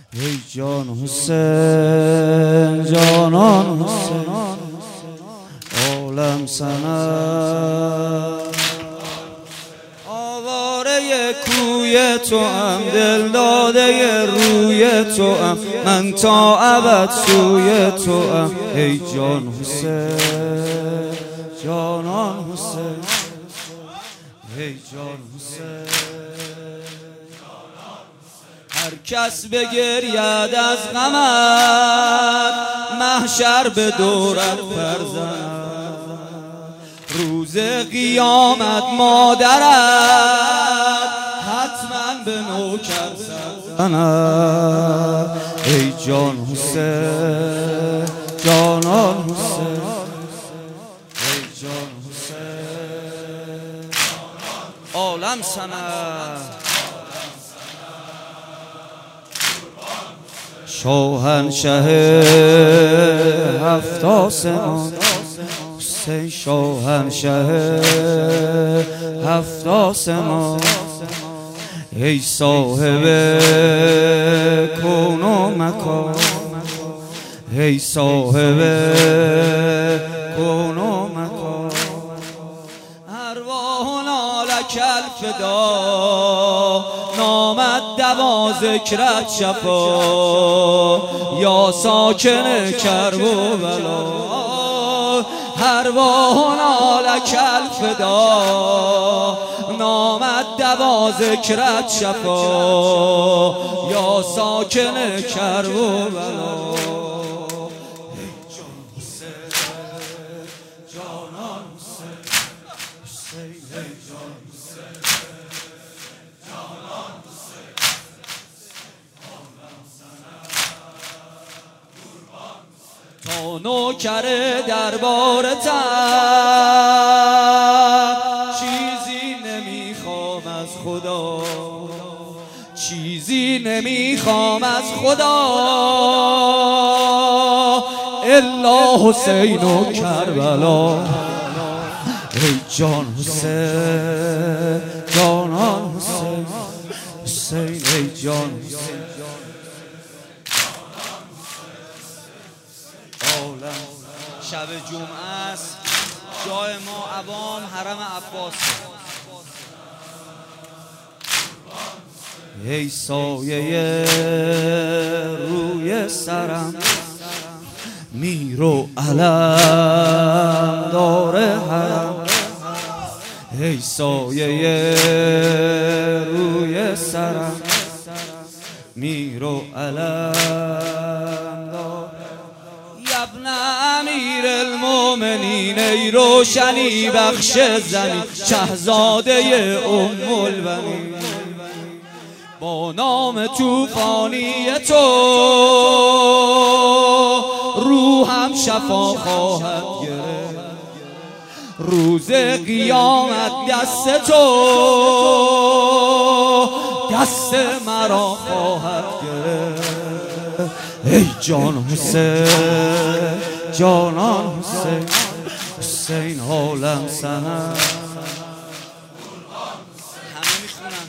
ای جان حسین جانان حسین عالم سند آواره کوی تو ام دل داده روی تو ام من تا ابد سوی تو ام ای جان حسین جانان حسین ای جان حسین هر کس بگرید از غمت محشر به دورت برزند روز قیامت مادرت حتما به نوکر سرزند ای جان حسین جانان حسین ای جان حسین عالم سند شاهنشه هفت آسمان حسین شاهنشه هفت آسمان ای صاحب کون و مکان ای صاحب کون و مکان ارواحنا لک الفدا نامد دوا ذکرت شفا یا ساکن کرب و بلا ارواحنا لک الفدا نامد دوا ذکرت شفا یا ساکن کرب و بلا جانان حسین حسین ای جان حسین جانان حسین تا نوکر دربارتم چیزی نمیخوام از خدا چیزی نمیخوام از خدا الا حسین و کربلا ای جان حسین جانان حسین حسین ای جان حسین شب جمعه است جای ما عوام حرم عباس ای سایه روی سرم میرو علم داره حرم ای سایه روی سرم میرو علم داره ابن امیر المؤمنین ای روشنی بخش زمین شهزاده ام البنین با نام طوفانی تو روحم شفا خواهد گرفت روز قیامت دست تو دست مرا خواهد گرفت ای جان حسین جانان حسین حسین عالم سند همه میخونم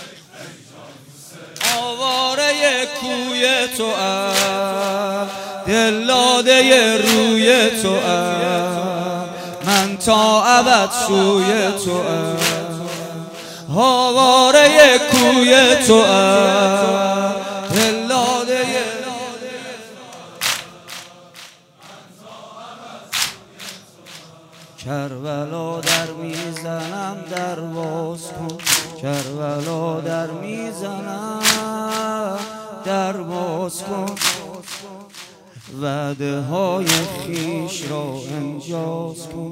آواره کوی تو ام دل داده روی تو ام من تا ابد سوی تو ام آواره کوی تو ام دل داده کربلا در میزنم در باز کن کربلا در میزنم در باز کن وعده های خویش را انجاز کن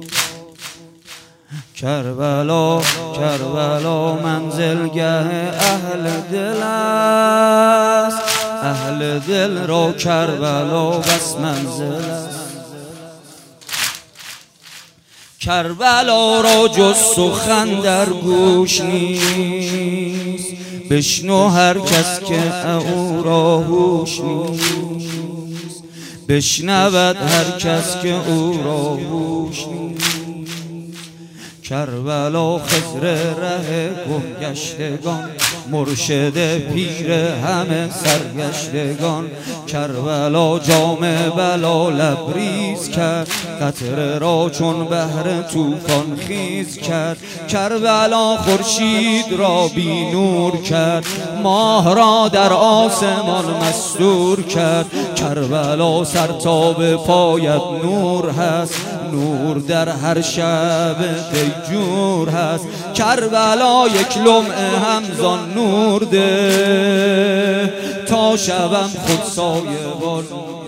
کربلا کربلا منزلگه اهل دل است اهل دل را کربلا بس منزل است کربلا را جز سخن در گوش نیست بشنو هر کس که او را هوش نیست بشنود هر کس که او را هوش نیست کربلا خضر ره گم گشتگان مرشد پیر همه سرگشتگان. کربلا جام بلا لبریز کرد، قطره را چون بحر طوفان خیز کرد. کربلا خورشید را بی نور کرد، ماه را در آسمان مستور کرد. کربلا سر تا به پایت نور هست، نور در هر شب دیجور هست. کربلا یک لمعه هم زان نور ده، تا شبم خود سایه بان